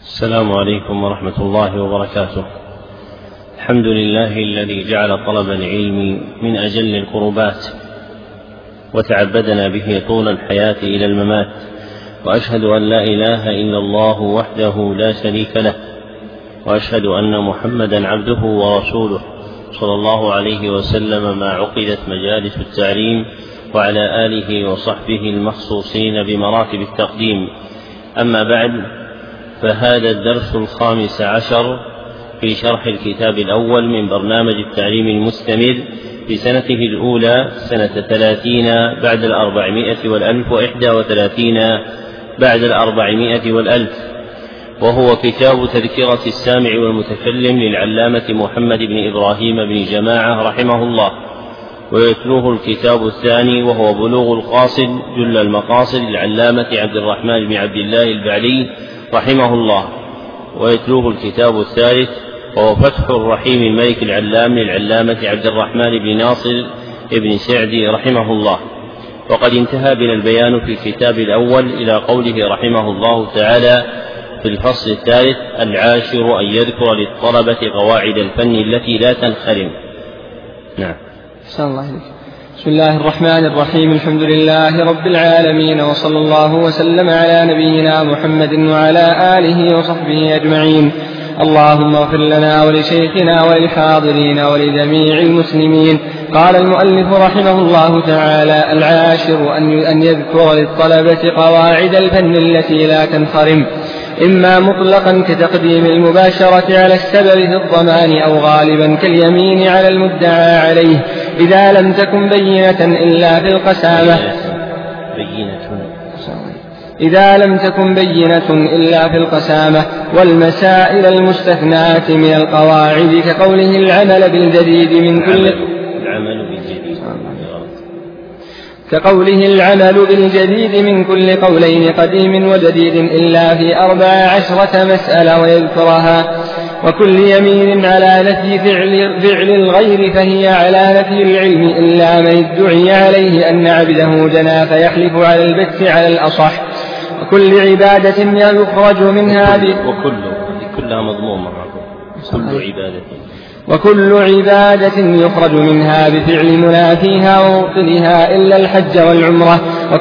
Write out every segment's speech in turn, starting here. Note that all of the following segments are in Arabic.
السلام عليكم ورحمة الله وبركاته. الحمد لله الذي جعل طلب العلم من أجل القربات وتعبدنا به طول الحياة إلى الممات، وأشهد أن لا إله إلا الله وحده لا شريك له، وأشهد أن محمدا عبده ورسوله صلى الله عليه وسلم ما عقدت مجالس التعليم، وعلى آله وصحبه المخصوصين بمراتب التقديم. أما بعد، فهذا الدرس 15 في شرح الكتاب الأول من برنامج التعليم المستمر في سنته الأولى سنة 30 بعد 400 والألف، 31 بعد 400 والألف، وهو كتاب تذكرة السامع والمتكلم للعلامة محمد بن إبراهيم بن جماعة رحمه الله. ويتلوه الكتاب الثاني وهو بلوغ القاصد جل المقاصد للعلامة عبد الرحمن بن عبد الله البعلي رحمه الله. ويتلوه الكتاب الثالث وهو فتح الرحيم الملك العلام للعلامة عبد الرحمن بن ناصر بن سعدي رحمه الله. وقد انتهى بنا البيان في الكتاب الأول إلى قوله رحمه الله تعالى في الفصل الثالث: العاشر أن يذكر للطلبة قواعد الفن التي لا تنخرم. نعم. بسم الله الرحمن الرحيم. الحمد لله رب العالمين، وصلى الله وسلم على نبينا محمد وعلى آله وصحبه أجمعين. اللهم اغفر لنا ولشيخنا وللحاضرين ولجميع المسلمين. قال المؤلف رحمه الله تعالى: العاشر أن يذكر للطلبة قواعد الفن التي لا تنخرم، إما مطلقا كتقديم المباشرة على السبب في الضمان، أو غالبا كاليمين على المدعى عليه إذا لم تكن بينة إلا في القسامة، والمسائل المستثناة من القواعد كقوله العمل بالجديد من كل قولين قديم وجديد إلا في 14 مسألة ويذكرها. وكل يمين على نفي فعل الغير فهي على نفي العلم إلا من ادعي عليه أن عبده جنى فيحلف على البت على الأصح. وكل عبادة يخرج منها وكل عبادة يخرج منها بفعل منافيها ومبطلها إلا الحج والعمرة.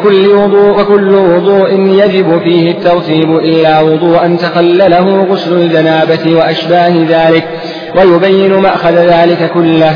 وكل وضوء يجب فيه الترتيب إلا وضوءا تخلله غسل الجنابة وأشباه ذلك، ويبين مأخذ ذلك كله.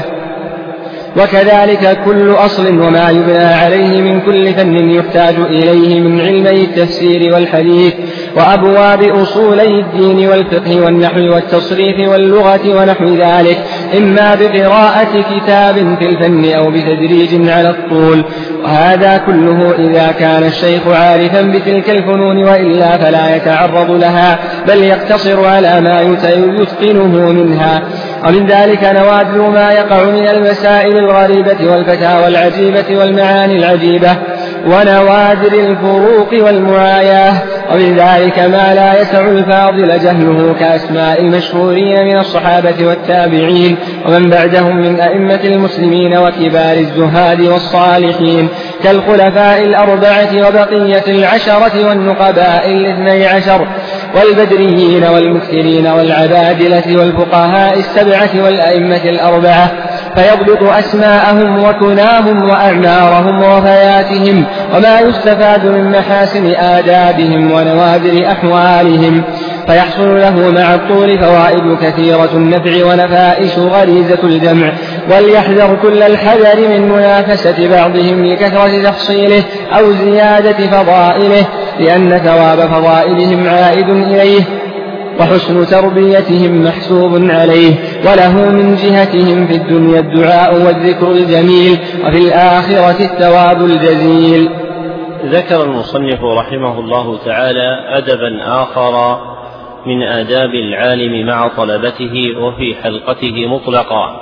وكذلك كل أصل وما يبنى عليه من كل فن يحتاج إليه من علمي التفسير والحديث وأبواب أصولي الدين والفقه والنحو والتصريف واللغة ونحو ذلك، إما بقراءة كتاب في الفن أو بتدريج على الطول. وهذا كله إذا كان الشيخ عارفا بتلك الفنون، وإلا فلا يتعرض لها بل يقتصر على ما يتقنه منها. ومن ذلك نوادر ما يقع من المسائل الغريبة والفتاوى العجيبة والمعاني العجيبة ونوادر الفروق والمعاياه. ومن ذلك ما لا يسع الفاضل جهله كأسماء المشهورين من الصحابة والتابعين ومن بعدهم من أئمة المسلمين وكبار الزهاد والصالحين كالخلفاء 4 وبقية 10 والنقباء 12 والبدريين والمكثرين والعبادلة والفقهاء 7 والأئمة 4، فيضبط أسماءهم وكناهم وأعمارهم ووفياتهم وما يستفاد من محاسن آدابهم ونوادر أحوالهم، فيحصل له مع الطول فوائد كثيرة النفع ونفائس غريزة الجمع. وليحذر كل الحذر من منافسة بعضهم لكثرة تحصيله أو زيادة فضائله، لأن ثواب فضائلهم عائد إليه وحسن تربيتهم محسوب عليه، وله من جهتهم في الدنيا الدعاء والذكر الجميل، وفي الآخرة الثواب الجزيل. ذكر المصنف رحمه الله تعالى أدبا آخر من آداب العالم مع طلبته وفي حلقته مطلقا.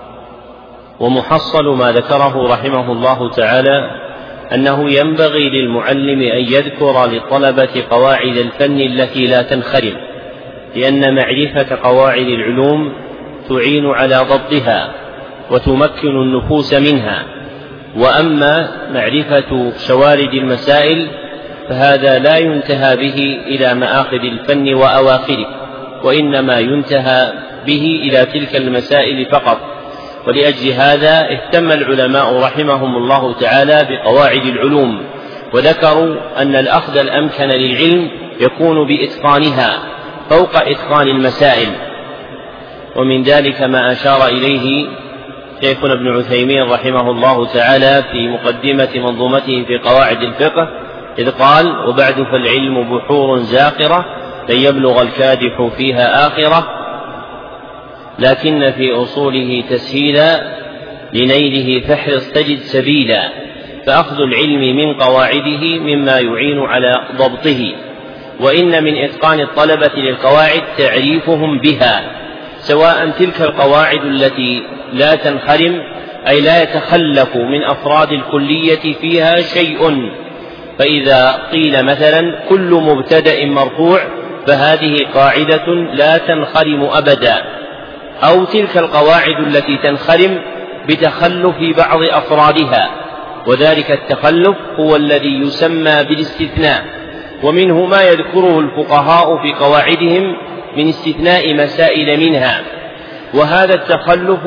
ومحصل ما ذكره رحمه الله تعالى أنه ينبغي للمعلم أن يذكر للطلبة قواعد الفن التي لا تنخرم، لأن معرفة قواعد العلوم تعين على ضبطها وتمكن النفوس منها. وأما معرفة شوارد المسائل فهذا لا ينتهى به إلى مآخذ الفن وأواخره، وإنما ينتهى به إلى تلك المسائل فقط. ولأجل هذا اهتم العلماء رحمهم الله تعالى بقواعد العلوم، وذكروا أن الأخذ الأمكن للعلم يكون بإتقانها فوق إتقان المسائل. ومن ذلك ما أشار إليه شيخنا ابن عثيمين رحمه الله تعالى في مقدمة منظومته في قواعد الفقه، إذ قال: وبعد فالعلم بحور زاخرة لن يبلغ الكادح فيها آخرة، لكن في أصوله تسهيلا لنيله فاحرص تجد سبيلا. فأخذ العلم من قواعده مما يعين على ضبطه، وإن من إتقان الطلبة للقواعد تعريفهم بها، سواء تلك القواعد التي لا تنخرم أي لا يتخلف من أفراد الكلية فيها شيء. فإذا قيل مثلا كل مبتدأ مرفوع فهذه قاعدة لا تنخرم أبدا، أو تلك القواعد التي تنخرم بتخلف بعض أفرادها، وذلك التخلف هو الذي يسمى بالاستثناء، ومنه ما يذكره الفقهاء في قواعدهم من استثناء مسائل منها. وهذا التخلف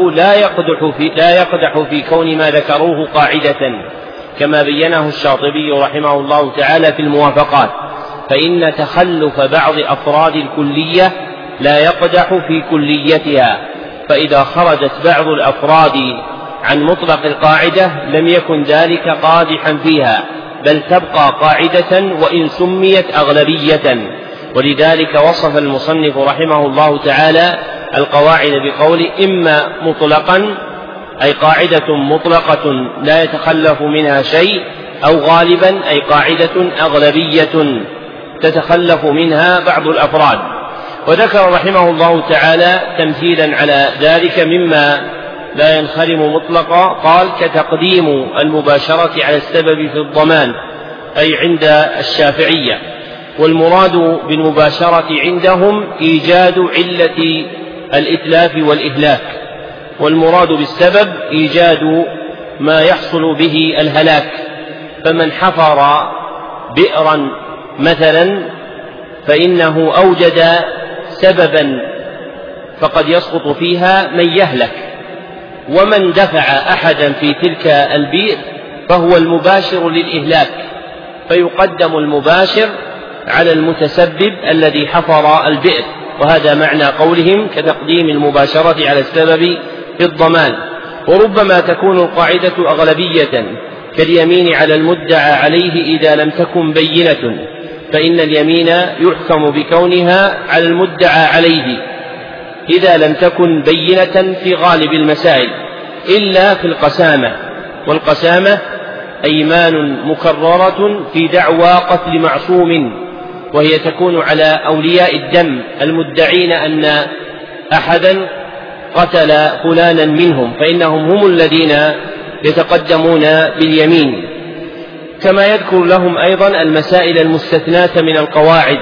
لا يقدح في كون ما ذكروه قاعدة، كما بينه الشاطبي رحمه الله تعالى في الموافقات، فإن تخلف بعض أفراد الكلية لا يقدح في كليتها، فإذا خرجت بعض الأفراد عن مطلق القاعدة لم يكن ذلك قادحا فيها، بل تبقى قاعدة وإن سميت أغلبية. ولذلك وصف المصنف رحمه الله تعالى القواعد بقول: إما مطلقا أي قاعدة مطلقة لا يتخلف منها شيء، أو غالبا أي قاعدة أغلبية تتخلف منها بعض الأفراد. وذكر رحمه الله تعالى تمثيلا على ذلك مما لا ينخرم مطلقا، قال: كتقديم المباشرة على السبب في الضمان، أي عند الشافعية. والمراد بالمباشرة عندهم إيجاد علة الإتلاف والإهلاك، والمراد بالسبب إيجاد ما يحصل به الهلاك. فمن حفر بئرا مثلا فإنه أوجد سببا فقد يسقط فيها من يهلك، ومن دفع أحدا في تلك البئر فهو المباشر للإهلاك، فيقدم المباشر على المتسبب الذي حفر البئر. وهذا معنى قولهم كتقديم المباشرة على السبب في الضمان. وربما تكون القاعدة أغلبية كاليمين على المدعى عليه إذا لم تكن بينة، فإن اليمين يحكم بكونها على المدعى عليه إذا لم تكن بينة في غالب المسائل، إلا في القسامة. والقسامة أيمان مكررة في دعوى قتل معصوم، وهي تكون على أولياء الدم المدعين أن أحدا قتل فلانا منهم، فإنهم هم الذين يتقدمون باليمين. كما يذكر لهم أيضا المسائل المستثناة من القواعد،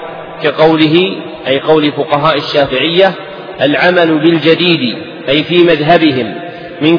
كقوله أي قول فقهاء الشافعية: العمل بالجديد، أي في مذهبهم من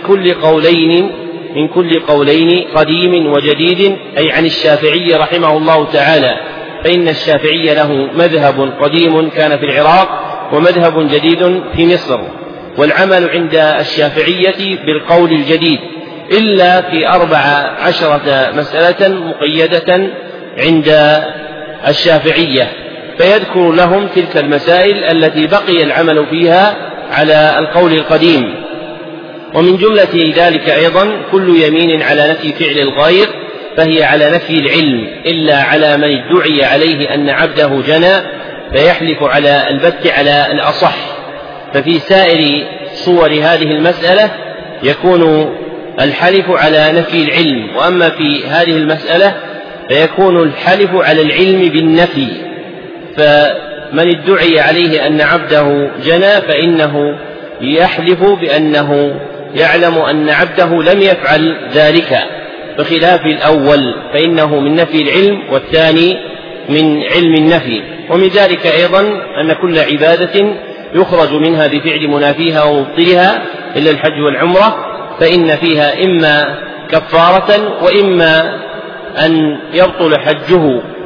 كل قولين قديم وجديد، أي عن الشافعي رحمه الله تعالى، فإن الشافعي له مذهب قديم كان في العراق ومذهب جديد في مصر. والعمل عند الشافعية بالقول الجديد إلا في 14 مسألة مقيدة عند الشافعية، فيذكر لهم تلك المسائل التي بقي العمل فيها على القول القديم. ومن جملة ذلك أيضا كل يمين على نفي فعل الغير فهي على نفي العلم، إلا على من ادعي عليه أن عبده جنى فيحلف على البت على الأصح. ففي سائر صور هذه المسألة يكون الحلف على نفي العلم، وأما في هذه المسألة فيكون الحلف على العلم بالنفي. فمن ادعي عليه أن عبده جنى فإنه يحلف بأنه يعلم أن عبده لم يفعل ذلك، بخلاف الأول فإنه من نفي العلم والثاني من علم النفي. ومن ذلك أيضا أن كل عبادة يخرج منها بفعل منافيها ومبطلها إلا الحج والعمرة، فإن فيها إما كفارة وإما أن يبطل حجه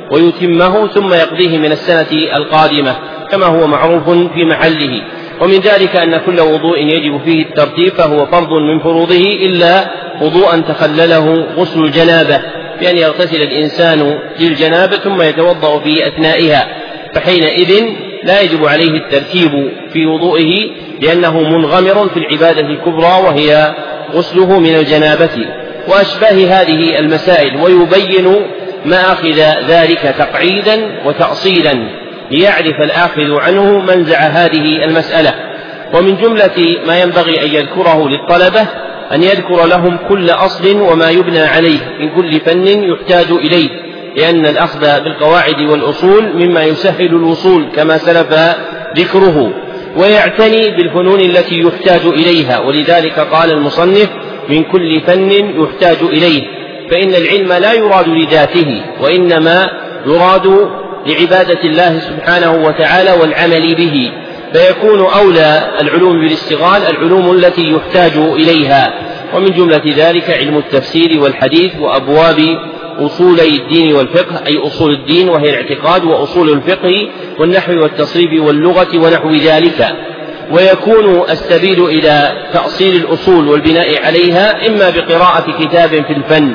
ويتمه ثم يقضيه من السنة القادمة كما هو معروف في محله. ومن ذلك أن كل وضوء يجب فيه الترتيب فهو فرض من فروضه إلا وضوءا تخلله غسل الجنابة، بأن يغتسل الإنسان للجنابة ثم يتوضأ في أثنائها، فحينئذ لا يجب عليه الترتيب في وضوئه لأنه منغمر في العبادة الكبرى وهي غسله من الجنابة وأشباه هذه المسائل. ويبين مآخذ ذلك تقعيدا وتأصيلا ليعرف الآخذ عنه منزع هذه المسألة. ومن جملة ما ينبغي أن يذكره للطلبة أن يذكر لهم كل أصل وما يبنى عليه من كل فن يحتاج إليه، لأن الأخذ بالقواعد والأصول مما يسهل الوصول كما سلف ذكره، ويعتني بالفنون التي يحتاج إليها. ولذلك قال المصنف من كل فن يحتاج إليه، فإن العلم لا يراد لذاته وإنما يراد لعبادة الله سبحانه وتعالى والعمل به، فيكون أولى العلوم بالاشتغال العلوم التي يحتاج إليها. ومن جملة ذلك علم التفسير والحديث وأبواب أصولي الدين والفقه، أي أصول الدين وهي الاعتقاد، وأصول الفقه والنحو والتصريف واللغة ونحو ذلك. ويكون السبيل إلى تأصيل الأصول والبناء عليها إما بقراءة كتاب في الفن،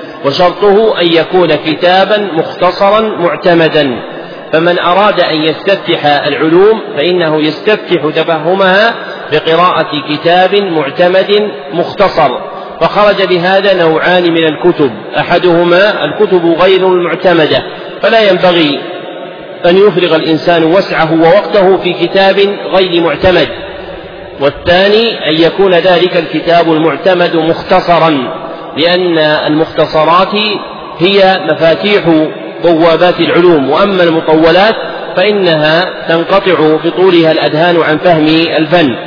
وشرطه أن يكون كتابا مختصرا معتمدا. فمن أراد أن يستفتح العلوم فإنه يستفتح تفهمها بقراءة كتاب معتمد مختصر. فخرج بهذا نوعان من الكتب، أحدهما الكتب غير المعتمدة، فلا ينبغي أن يفرغ الإنسان وسعه ووقته في كتاب غير معتمد، والثاني أن يكون ذلك الكتاب المعتمد مختصرا، لأن المختصرات هي مفاتيح بوابات العلوم، وأما المطولات فإنها تنقطع في طولها الأذهان عن فهم الفن.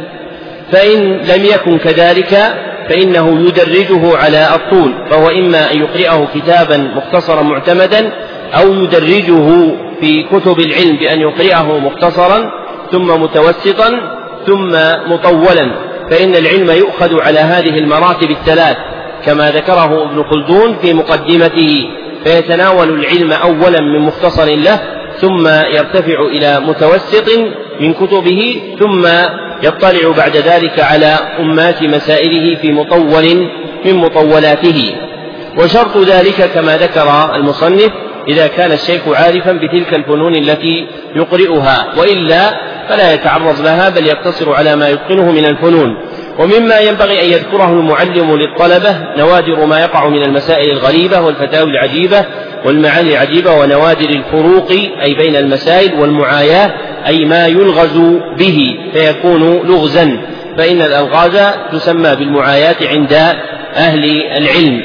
فإن لم يكن كذلك فإنه يدرجه على الطول، فهو إما أن يقرأه كتابا مختصرا معتمدا أو يدرجه في كتب العلم بأن يقرأه مختصرا ثم متوسطا ثم مطولا، فإن العلم يؤخذ على هذه المراتب الثلاث كما ذكره ابن خلدون في مقدمته، فيتناول العلم أولا من مختصر له ثم يرتفع إلى متوسط من كتبه ثم يطلع بعد ذلك على أمات مسائله في مطول من مطولاته. وشرط ذلك كما ذكر المصنف إذا كان الشيخ عارفا بتلك الفنون التي يقرئها، وإلا فلا يتعرض لها بل يقتصر على ما يتقنه من الفنون. ومما ينبغي أن يذكره المعلم للطلبة نوادر ما يقع من المسائل الغريبة والفتاوى العجيبة والمعاني العجيبة ونوادر الفروق أي بين المسائل، والمعاياة أي ما يلغز به فيكون لغزا، فإن الألغاز تسمى بالمعاياة عند أهل العلم.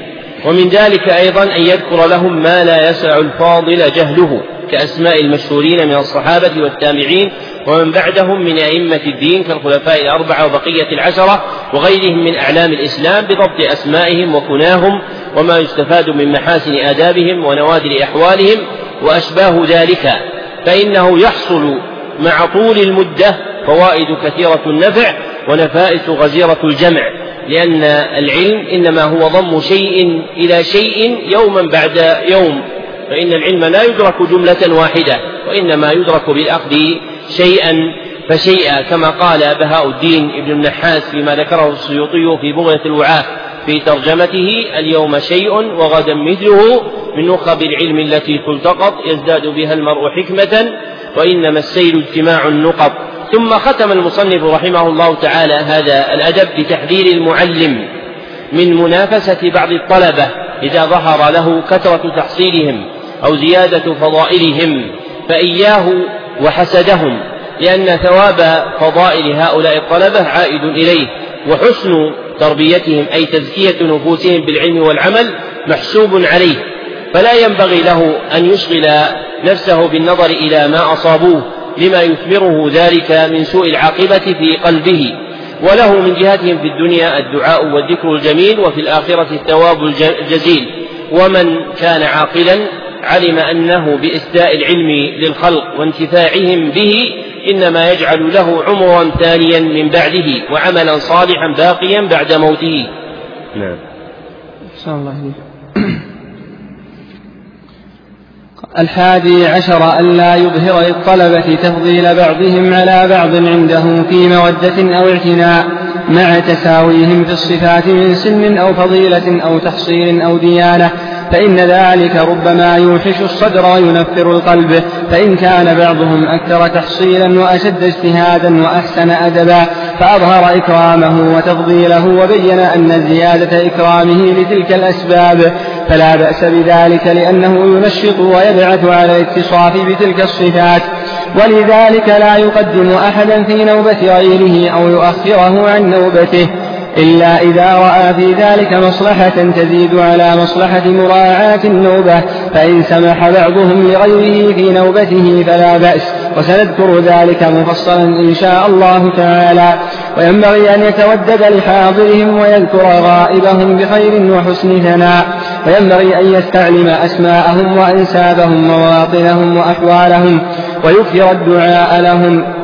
ومن ذلك أيضا أن يذكر لهم ما لا يسع الفاضل جهله كأسماء المشهورين من الصحابة والتابعين ومن بعدهم من أئمة الدين كالخلفاء الأربعة وبقية العشرة وغيرهم من أعلام الإسلام بضبط أسمائهم وكناهم وما يستفاد من محاسن آدابهم ونوادر أحوالهم وأشباه ذلك، فإنه يحصل مع طول المدة فوائد كثيرة النفع ونفائس غزيرة الجمع، لأن العلم إنما هو ضم شيء إلى شيء يوما بعد يوم، فإن العلم لا يدرك جملة واحدة وإنما يدرك بالأخذ شيئا فشيئا، كما قال بهاء الدين ابن النحاس فيما ذكره السيوطي في بغية الوعاء في ترجمته: اليوم شيء وغدا مثله من نخب العلم التي تلتقط يزداد بها المرء حكمة وإنما السير اجتماع النقط. ثم ختم المصنف رحمه الله تعالى هذا الأدب بتحذير المعلم من منافسة بعض الطلبة إذا ظهر له كثرة تحصيلهم أو زيادة فضائلهم، فإياه وحسدهم، لأن ثواب فضائل هؤلاء الطلبة عائد إليه، وحسن تربيتهم أي تزكية نفوسهم بالعلم والعمل محسوب عليه، فلا ينبغي له أن يشغل نفسه بالنظر إلى ما أصابوه لما يثمره ذلك من سوء العاقبة في قلبه، وله من جهتهم في الدنيا الدعاء والذكر الجميل وفي الآخرة الثواب الجزيل. ومن كان عاقلا علم أنه بإسداء العلم للخلق وانتفاعهم به إنما يجعل له عمرا ثانيا من بعده وعملا صالحا باقيا بعد موته. نعم. 11 ألا يظهر للطلبة تفضيل بعضهم على بعض عنده في مودة أو اعتناء مع تساويهم في الصفات من سن أو فضيلة أو تحصيل أو ديانة، فإن ذلك ربما يوحش الصدر وينفر القلب، فإن كان بعضهم أكثر تحصيلا وأشد اجتهادا وأحسن أدبا فأظهر إكرامه وتفضيله وبين أن زيادة إكرامه لتلك الأسباب فلا بأس بذلك، لأنه ينشط ويبعث على الاتصاف بتلك الصفات، ولذلك لا يقدم أحدا في نوبة غيره أو يؤخره عن نوبته إلا إذا رأى في ذلك مصلحة تزيد على مصلحة مراعاة النوبة، فإن سمح بعضهم لغيره في نوبته فلا بأس، وسنذكر ذلك مفصلا إن شاء الله تعالى. وينبغي أن يتودد لحاضرهم ويذكر غائبهم بخير وحسن ثناء، وينبغي أن يستعلم أسماءهم وأنسابهم ومواطنهم وأحوالهم ويكثر الدعاء لهم.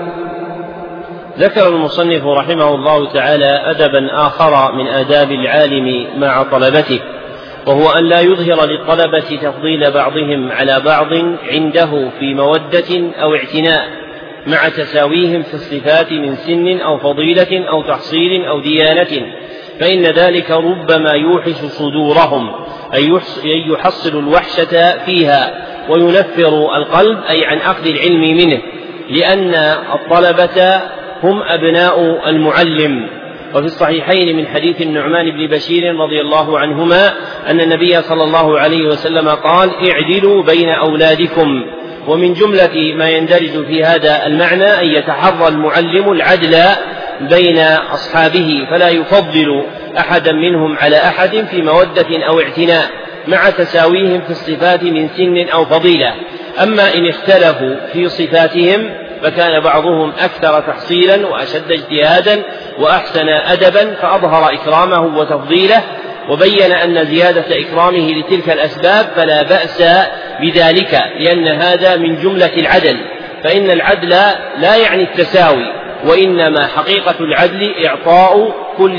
ذكر المصنف رحمه الله تعالى أدبا آخر من آداب العالم مع طلبته، وهو أن لا يظهر للطلبة تفضيل بعضهم على بعض عنده في مودة أو اعتناء مع تساويهم في الصفات من سن أو فضيلة أو تحصيل أو ديانة، فإن ذلك ربما يوحش صدورهم أي يحصل الوحشة فيها وينفر القلب أي عن أخذ العلم منه، لأن الطلبة هم أبناء المعلم. وفي الصحيحين من حديث النعمان بن بشير رضي الله عنهما أن النبي صلى الله عليه وسلم قال: اعدلوا بين أولادكم. ومن جملة ما يندرج في هذا المعنى أن يتحرى المعلم العدل بين أصحابه، فلا يفضل أحدا منهم على أحد في مودة أو اعتناء مع تساويهم في الصفات من سن أو فضيلة. أما إن اختلفوا في صفاتهم فكان بعضهم أكثر تحصيلا وأشد اجتهادا وأحسن أدبا فأظهر إكرامه وتفضيله وبين أن زيادة إكرامه لتلك الأسباب فلا بأس بذلك، لأن هذا من جملة العدل، فإن العدل لا يعني التساوي، وإنما حقيقة العدل إعطاء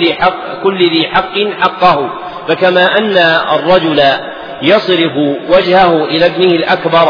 كل ذي حق حقه. فكما أن الرجل يصرف وجهه إلى ابنه الأكبر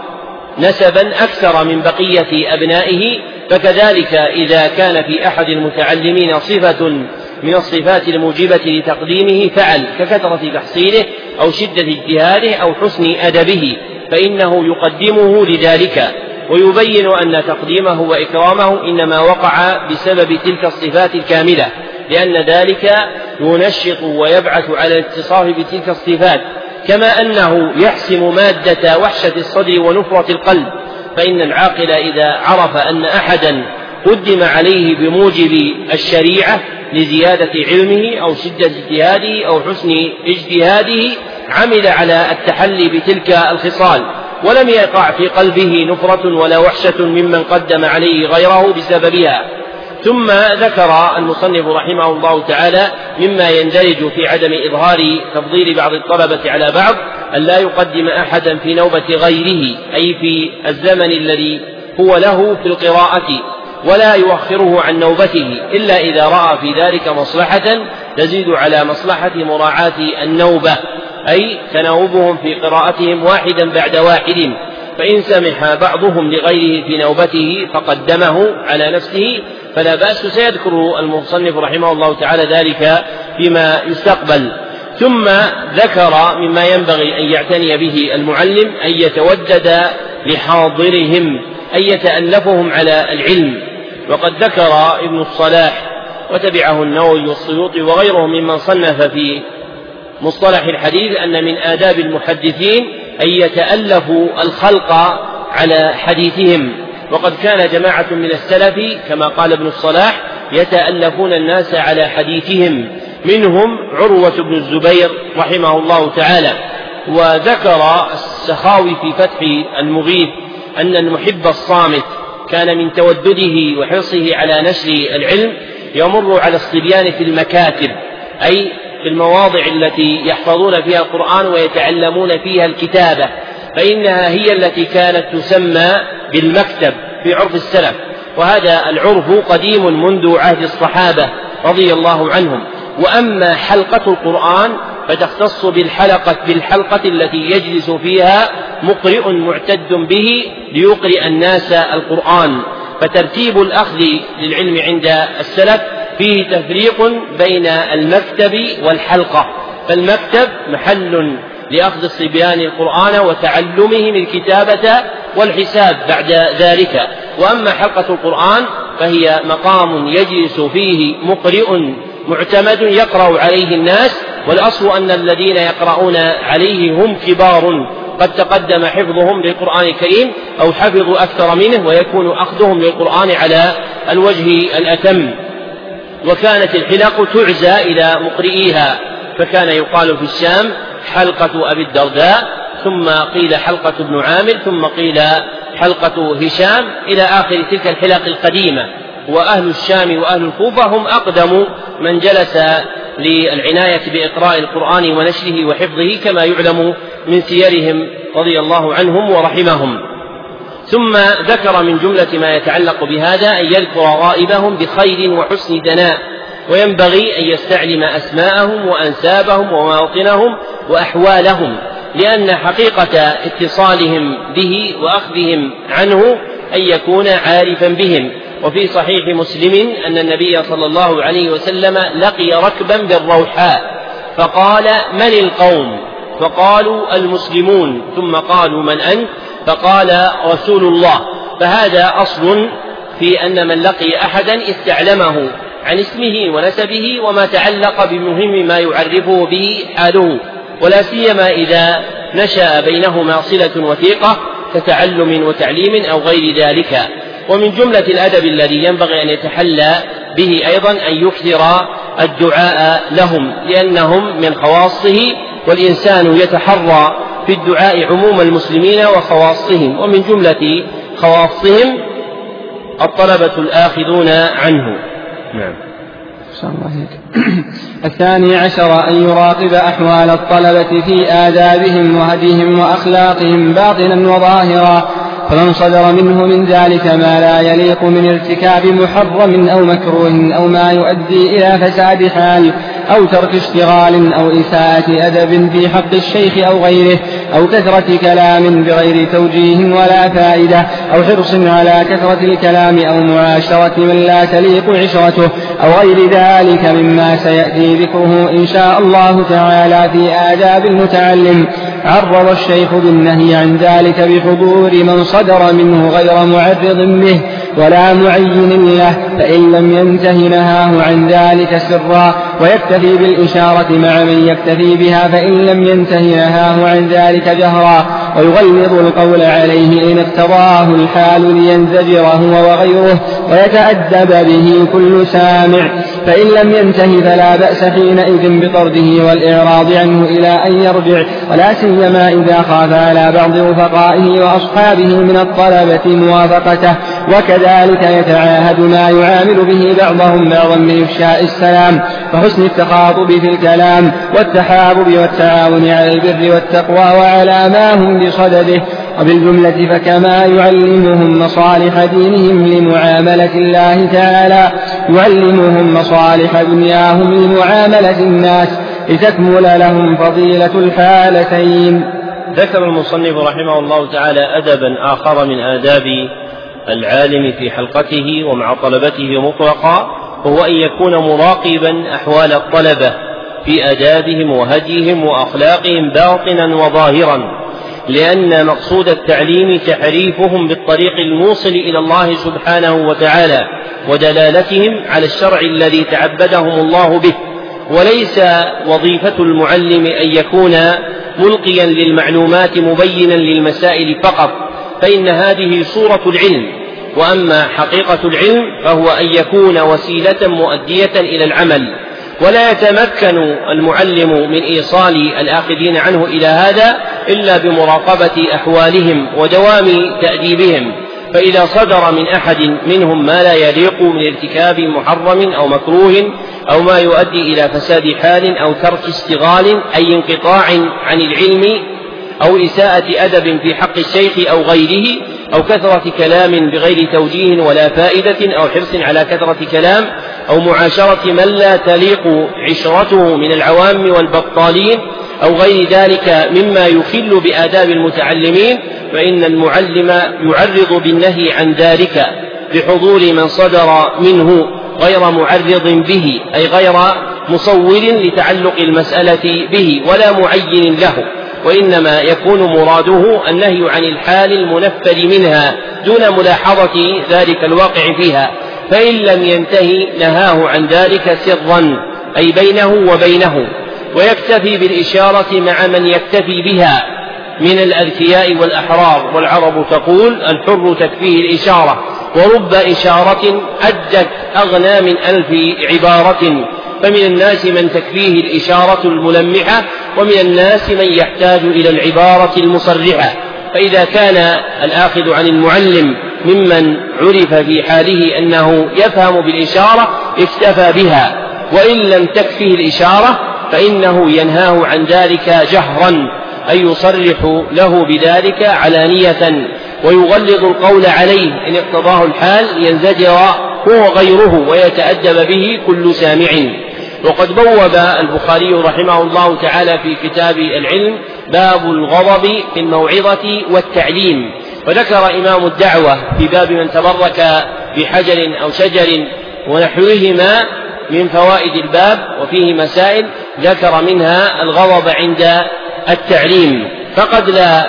نسبا أكثر من بقية أبنائه، فكذلك إذا كان في أحد المتعلمين صفة من الصفات الموجبة لتقديمه فعل ككثرة تحصيله أو شدة اجتهاده أو حسن أدبه فإنه يقدمه لذلك، ويبين أن تقديمه وإكرامه إنما وقع بسبب تلك الصفات الكاملة، لأن ذلك ينشط ويبعث على الاتصاف بتلك الصفات، كما أنه يحسم مادة وحشة الصدر ونفرة القلب. فإن العاقل إذا عرف أن أحدا قدم عليه بموجب الشريعة لزيادة علمه أو شدة اجتهاده أو حسن اجتهاده عمل على التحلي بتلك الخصال، ولم يقع في قلبه نفرة ولا وحشة ممن قدم عليه غيره بسببها. ثم ذكر المصنف رحمه الله تعالى مما يندرج في عدم إظهار تفضيل بعض الطلبة على بعض أن لا يقدم أحدا في نوبة غيره، أي في الزمن الذي هو له في القراءة، ولا يؤخره عن نوبته إلا إذا رأى في ذلك مصلحة تزيد على مصلحة مراعاة النوبة، أي تناوبهم في قراءتهم واحدا بعد واحد، فإن سمح بعضهم لغيره في نوبته فقدمه على نفسه فلا بأس. سيذكر المصنف رحمه الله تعالى ذلك فيما يستقبل. ثم ذكر مما ينبغي أن يعتني به المعلم أن يتودد لحاضرهم، أن يتألفهم على العلم. وقد ذكر ابن الصلاح وتبعه النووي والسيوطي وغيرهم ممن صنف في مصطلح الحديث أن من آداب المحدثين أن يتألفوا الخلق على حديثهم، وقد كان جماعة من السلف كما قال ابن الصلاح يتألفون الناس على حديثهم، منهم عروة بن الزبير رحمه الله تعالى. وذكر السخاوي في فتح المغيث أن المحب الصامت كان من تودده وحرصه على نشر العلم يمر على الصبيان في المكاتب، أي في المواضع التي يحفظون فيها القرآن ويتعلمون فيها الكتابة، فإنها هي التي كانت تسمى بالمكتب في عرف السلف، وهذا العرف قديم منذ عهد الصحابة رضي الله عنهم. وأما حلقة القرآن فتختص بالحلقة التي يجلس فيها مقرئ معتد به ليقرئ الناس القرآن. فترتيب الأخذ للعلم عند السلف فيه تفريق بين المكتب والحلقة، فالمكتب محل لأخذ الصبيان القرآن وتعلمهم الكتابة والحساب بعد ذلك، وأما حلقة القرآن فهي مقام يجلس فيه مقرئ معتمد يقرأ عليه الناس، والأصل أن الذين يقرؤون عليه هم كبار قد تقدم حفظهم للقرآن الكريم أو حفظوا أكثر منه، ويكون أخذهم للقرآن على الوجه الأتم. وكانت الحلق تعزى إلى مقرئيها، فكان يقال في الشام حلقة أبي الدرداء، ثم قيل حلقة ابن عامر، ثم قيل حلقة هشام إلى آخر تلك الحلق القديمة. وأهل الشام وأهل الكوفة هم أقدم من جلس للعناية بإقراء القرآن ونشره وحفظه كما يعلم من سيرهم رضي الله عنهم ورحمهم. ثم ذكر من جملة ما يتعلق بهذا أن يذكر غائبهم بخير وحسن ثناء، وينبغي أن يستعلم أسماءهم وأنسابهم ومواطنهم وأحوالهم، لأن حقيقة اتصالهم به وأخذهم عنه أن يكون عارفا بهم. وفي صحيح مسلم أن النبي صلى الله عليه وسلم لقي ركبا بالروحاء فقال: من القوم؟ فقالوا: المسلمون. ثم قالوا: من أنت؟ فقال: رسول الله. فهذا أصل في أن من لقي أحدا استعلمه عن اسمه ونسبه وما تعلق بمهم ما يعرفه به حاله، ولا سيما إذا نشأ بينهما صلة وثيقة كتعلم وتعليم أو غير ذلك. ومن جملة الأدب الذي ينبغي أن يتحلى به أيضا أن يكثر الدعاء لهم، لأنهم من خواصه، والإنسان يتحرى في الدعاء عموم المسلمين وخواصهم، ومن جملة خواصهم الطلبة الآخذون عنه. نعم. الثاني عشر أن يراقب أحوال الطلبة في آدابهم وهديهم وأخلاقهم باطنا وظاهرا، فمن صدر منه من ذلك ما لا يليق من ارتكاب محرم أو مكروه أو ما يؤدي إلى فساد حال أو ترك اشتغال أو إساءة أدب في حق الشيخ أو غيره، أو كثرة كلام بغير توجيه ولا فائدة، أو حرص على كثرة الكلام أو معاشرة من لا تليق عشرته، أو غير ذلك مما سيأتي ذكره إن شاء الله تعالى في آداب المتعلم، عرض الشيخ بالنهي عن ذلك بحضور من صدر منه غير معرض به ولا معين له، فإن لم ينته نهاه عن ذلك سرا، ويكتفي بالإشارة مع من يكتفي بها، فإن لم ينته نهاه عن ذلك جهرا، ويغلظ القول عليه إن اقتضاه الحال لينزجر هو وغيره ويتأدب به كل سامع، فإن لم ينته فلا بأس حينئذ بطرده والإعراض عنه إلى أن يرجع، ولا سيما إذا خاف على بعض رفقائه وأصحابه من الطلبة موافقته، وكذلك يتعاهد ما يعامل به بعضهم بعضا من إفشاء السلام وحسن التخاطب في الكلام والتحابب والتعاون على البر والتقوى وعلى ما هم بصدده. وبالجملة فكما يعلمهم مصالح دينهم لمعاملة الله تعالى يعلمهم مصالح دنياهم لمعاملة الناس لتكمل لهم فضيلة الحالتين. ذكر المصنف رحمه الله تعالى أدبا آخر من آداب العالم في حلقته ومع طلبته مطلقا، وهو أن يكون مراقبا أحوال الطلبة في آدابهم وهديهم وأخلاقهم باطنا وظاهرا، لأن مقصود التعليم تحريفهم بالطريق الموصل إلى الله سبحانه وتعالى ودلالتهم على الشرع الذي تعبدهم الله به، وليس وظيفة المعلم أن يكون ملقيا للمعلومات مبينا للمسائل فقط، فإن هذه صورة العلم، وأما حقيقة العلم فهو أن يكون وسيلة مؤدية إلى العمل، ولا يتمكن المعلم من إيصال الآخذين عنه إلى هذا إلا بمراقبة أحوالهم ودوام تأديبهم، فإذا صدر من أحد منهم ما لا يليق من ارتكاب محرم أو مكروه أو ما يؤدي إلى فساد حال أو ترك اشتغال أي انقطاع عن العلم أو إساءة أدب في حق الشيخ أو غيره أو كثرة كلام بغير توجيه ولا فائدة أو حرص على كثرة كلام أو معاشرة من لا تليق عشرته من العوام والبطالين أو غير ذلك مما يخل بآداب المتعلمين، فإن المعلم يعرض بالنهي عن ذلك بحضور من صدر منه غير معرض به، أي غير مصور لتعلق المسألة به ولا معين له، وإنما يكون مراده النهي عن الحال المنفر منها دون ملاحظة ذلك الواقع فيها، فإن لم ينتهي نهاه عن ذلك سرا أي بينه وبينه، ويكتفي بالإشارة مع من يكتفي بها من الأذكياء والأحرار. والعرب تقول: الحر تكفيه الإشارة، ورب إشارة أدت أغنى من 1000 عبارة. فمن الناس من تكفيه الإشارة الملمحة، ومن الناس من يحتاج إلى العبارة المصرحة. فإذا كان الآخذ عن المعلم ممن عرف في حاله أنه يفهم بالإشارة اكتفى بها، وإن لم تكفيه الإشارة فإنه ينهاه عن ذلك جهرا، أي يصرح له بذلك علانية، ويغلظ القول عليه إن اقتضاه الحال ينزجر هو غيره ويتأدب به كل سامع. وقد بوب البخاري رحمه الله تعالى في كتاب العلم باب الغضب في الموعظة والتعليم، وذكر إمام الدعوة في باب من تبرك بحجر أو شجر ونحوهما من فوائد الباب، وفيه مسائل ذكر منها الغضب عند التعليم، فقد لا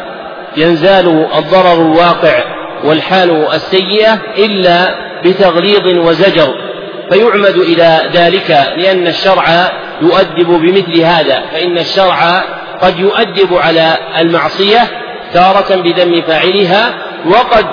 ينزال الضرر الواقع والحال السيئة إلا بتغليظ وزجر، فيعمد إلى ذلك، لأن الشرع يؤدب بمثل هذا، فإن الشرع قد يؤدب على المعصية تارة بذم فاعلها، وقد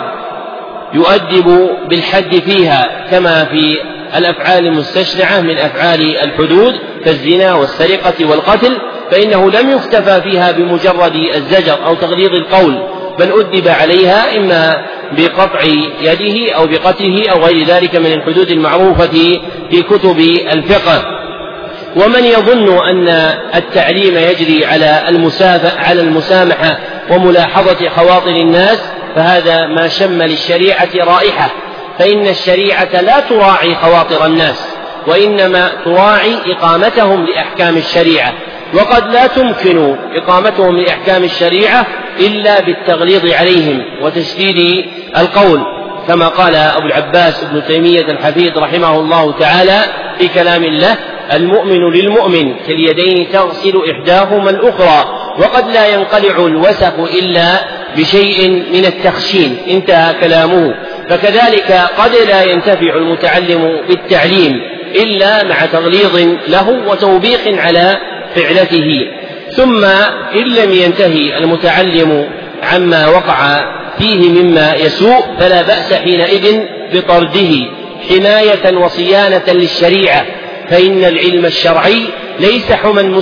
يؤدب بالحد فيها، كما في الأفعال المستشرعة من أفعال الحدود كالزنا والسرقة والقتل، فإنه لم يكتفى فيها بمجرد الزجر أو تغليظ القول، بل أدب عليها إما بقطع يده أو بقتله أو غير ذلك من الحدود المعروفة في كتب الفقه. ومن يظن أن التعليم يجري على المسامحة وملاحظة خواطر الناس، فهذا ما شم للشريعة رائحة، فإن الشريعة لا تراعي خواطر الناس، وإنما تراعي إقامتهم لأحكام الشريعة، وقد لا تمكن إقامتهم لأحكام الشريعة إلا بالتغليظ عليهم وتشديد القول، كما قال أبو العباس ابن تيمية الحفيد رحمه الله تعالى في كلام له: المؤمن للمؤمن كاليدين تغسل إحداهما الأخرى، وقد لا ينقلع الوسخ إلا بشيء من التخشين. انتهى كلامه. فكذلك قد لا ينتفع المتعلم بالتعليم إلا مع تغليظ له وتوبيخ على فعلته. ثم إن لم ينتهي المتعلم عما وقع فيه مما يسوء فلا بأس حينئذ بطرده حماية وصيانة للشريعة، فإن العلم الشرعي ليس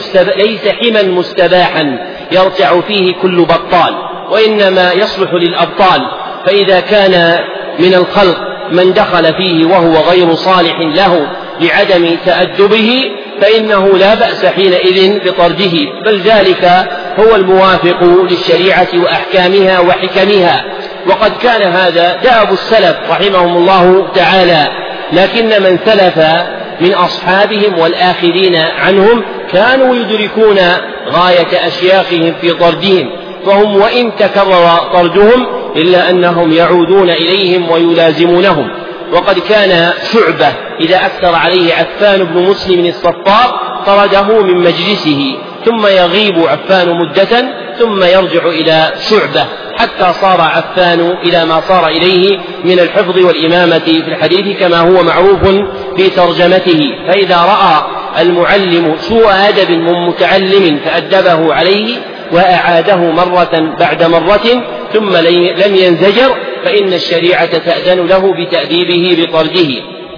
حما مستباحا يرتع فيه كل بطال، وإنما يصلح للأبطال. فإذا كان من الخلق من دخل فيه وهو غير صالح له لعدم تأدبه فإنه لا بأس حينئذ بطرده، بل ذلك هو الموافق للشريعة وأحكامها وحكمها. وقد كان هذا دأب السلف رحمهم الله تعالى، لكن من سلف من أصحابهم والآخرين عنهم كانوا يدركون غاية أشياخهم في طردهم، فهم وإن تكرر طردهم إلا أنهم يعودون إليهم ويلازمونهم. وقد كان شعبة إذا أكثر عليه عفان بن مسلم الصفار طرده من مجلسه، ثم يغيب عفان مدة ثم يرجع إلى شعبة حتى صار عفان إلى ما صار إليه من الحفظ والإمامة في الحديث كما هو معروف في ترجمته. فإذا رأى المعلم سوء أدب من متعلم فأدبه عليه وأعاده مرة بعد مرة ثم لم ينزجر فإن الشريعة تأذن له بتأديبه بطرده.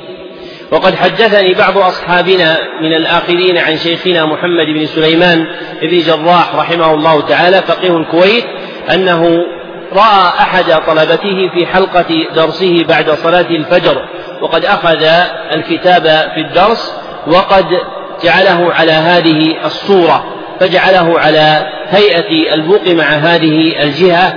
وقد حدثني بعض أصحابنا من الآخرين عن شيخنا محمد بن سليمان بن جراح رحمه الله تعالى فقيه الكويت أنه رأى أحد طلبته في حلقة درسه بعد صلاة الفجر وقد أخذ الكتاب في الدرس وقد جعله على هذه الصورة، فجعله على هيئة البوق مع هذه الجهة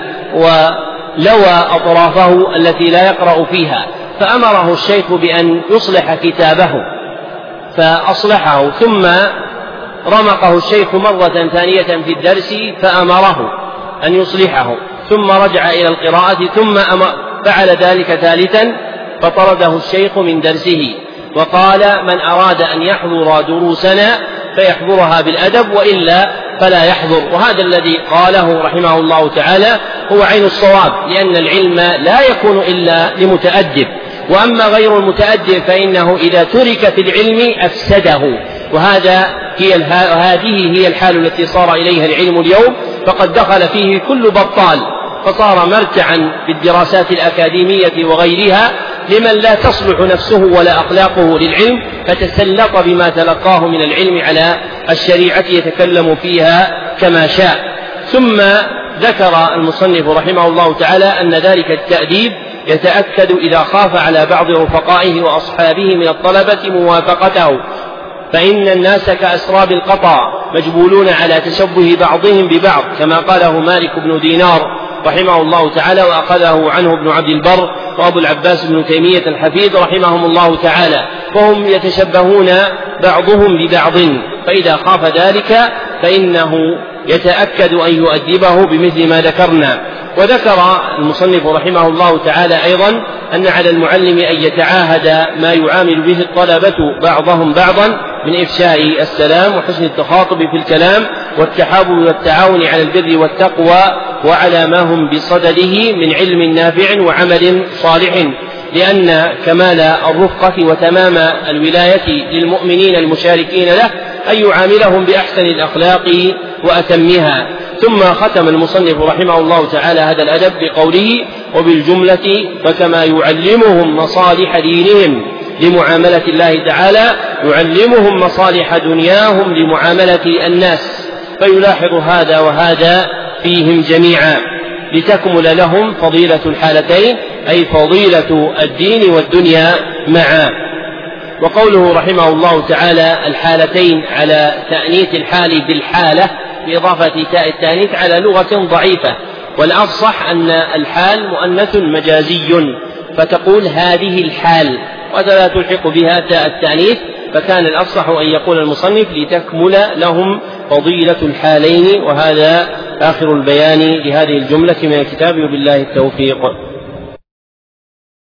ولوى أطرافه التي لا يقرأ فيها، فأمره الشيخ بأن يصلح كتابه فأصلحه، ثم رمقه الشيخ مرة ثانية في الدرس فأمره أن يصلحه، ثم رجع إلى القراءة، ثم فعل ذلك ثالثا فطرده الشيخ من درسه وقال: من أراد أن يحضر دروسنا فيحضرها بالأدب وإلا فلا يحضر. وهذا الذي قاله رحمه الله تعالى هو عين الصواب، لأن العلم لا يكون إلا لمتأدب، وأما غير المتأدب فإنه إذا ترك في العلم أفسده. وهذه هي الحال التي صار إليها العلم اليوم، فقد دخل فيه كل بطال، فصار مرتعا بالدراسات الأكاديمية وغيرها لمن لا تصلح نفسه ولا أخلاقه للعلم، فتسلط بما تلقاه من العلم على الشريعة يتكلم فيها كما شاء. ثم ذكر المصنف رحمه الله تعالى أن ذلك التأديب يتأكد إذا خاف على بعض رفقائه وأصحابه من الطلبة موافقته، فإن الناس كأسراب القطع مجبولون على تشبه بعضهم ببعض، كما قاله مالك بن دينار رحمه الله تعالى، وأخذه عنه ابن عبد البر وأبو العباس بن تيمية الحفيد رحمهم الله تعالى، فهم يتشبهون بعضهم ببعض، فإذا خاف ذلك فإنه يتأكد أن يؤدبه بمثل ما ذكرنا. وذكر المصنف رحمه الله تعالى أيضا أن على المعلم أن يتعاهد ما يعامل به الطلبة بعضهم بعضا من إفشاء السلام وحسن التخاطب في الكلام والتحاب والتعاون على البر والتقوى وعلى ما هم بصدده من علم نافع وعمل صالح، لأن كمال الرفقة وتمام الولاية للمؤمنين المشاركين له أن يعاملهم بأحسن الأخلاق وأتمها. ثم ختم المصنف رحمه الله تعالى هذا الأدب بقوله: وبالجملة فكما يعلمهم مصالح دينهم لمعاملة الله تعالى يعلمهم مصالح دنياهم لمعاملة الناس، فيلاحظ هذا وهذا فيهم جميعا لتكمل لهم فضيلة الحالتين، أي فضيلة الدين والدنيا معا. وقوله رحمه الله تعالى الحالتين على تأنيث الحال بالحالة بإضافة تاء التأنيث على لغة ضعيفة، والأفصح أن الحال مؤنث مجازي فتقول هذه الحال ولا تلحق بها تاء التأنيث، فكان الأفصح أن يقول المصنف لتكمل لهم فضيلة الحالين. وهذا آخر البيان لهذه الجملة من الكتاب، وبالله التوفيق.